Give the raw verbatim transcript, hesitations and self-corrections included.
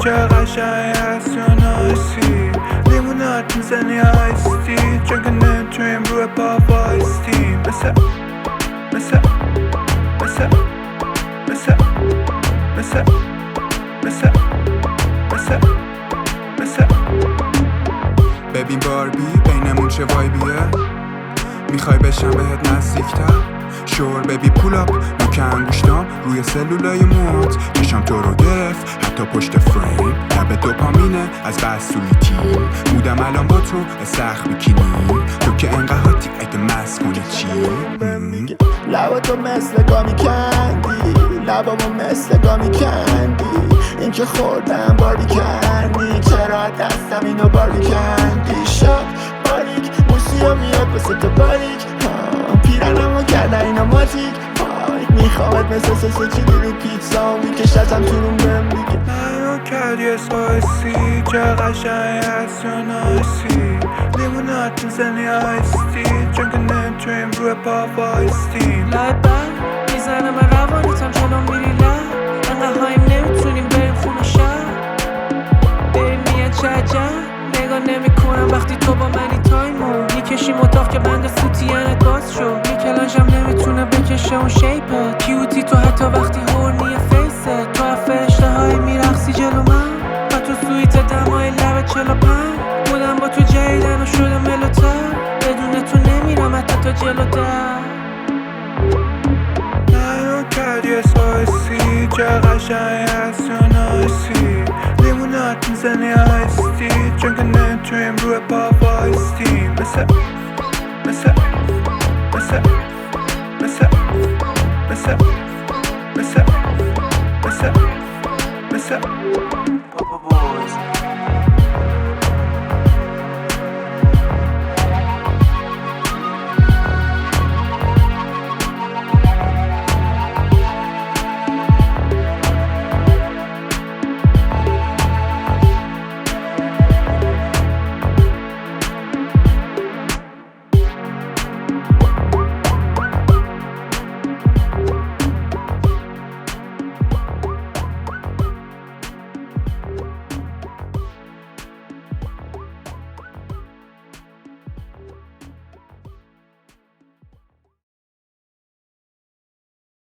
چه قشنگ هست یا نایسی لیمونات میزنی آیستی چون که نمیتونیم روی پا وایستیم مثل مثل مثل مثل مثل مثل مثل مثل ببین باربی بینمون چه وایبیه میخوای بشم بهت نزدیکتر شور ببی پول اپ نوک انگوشتام روی سلولای موات چشم تو رو گرفت حتی پشت فریم لب دوپامینه از بسولیتی بودم الان با تو استخ بیکینی تو که انقهاتی اگه مست کنی چی لبا تو مثل گامی کندی لبامو مثل گامی کندی این که خوردم باری کردی چرا دستم اینو باری کندی شب باریک موسیو میاد بسه تو باریک پیرنمو کردن اینا ماتیک میخوامت مثل سسه چیلی رو پیتزا میکشتم تو روم بهم میگه منو کردی اسپایسی چه قشنگ هست یا نایسی لیمونات میزنی آیستی چون که نمیتونیم روی پا وایستیم لای بر میزنم من روانیتم جلو میری لب انقدر هایم نمیتونیم بریم خونه شب بریم میاد چه عجب نگاه نمی کنم وقتی تو با منی تایمو میکشیم اتاق که بند فوتینت باز شد میکلنجم نمیتونه بکشه اون شیپه کیوتی تو حتی وقتی هورنی فیسه تو از فرشته های میرخصی جلو من و تو سویت دمای لب چلو پنج بودم با تو جایدن و شده ملوتر بدون تو نمیرم حتی تا جلوتر منو کردی اسپایسی چه قشنگ هست یا نایسی لیمونات میزنی آیستی چون که نمیتونیم روی پا وایستیم مثل مثل مثل مثل مثل مثل مثل مثل Papa Boys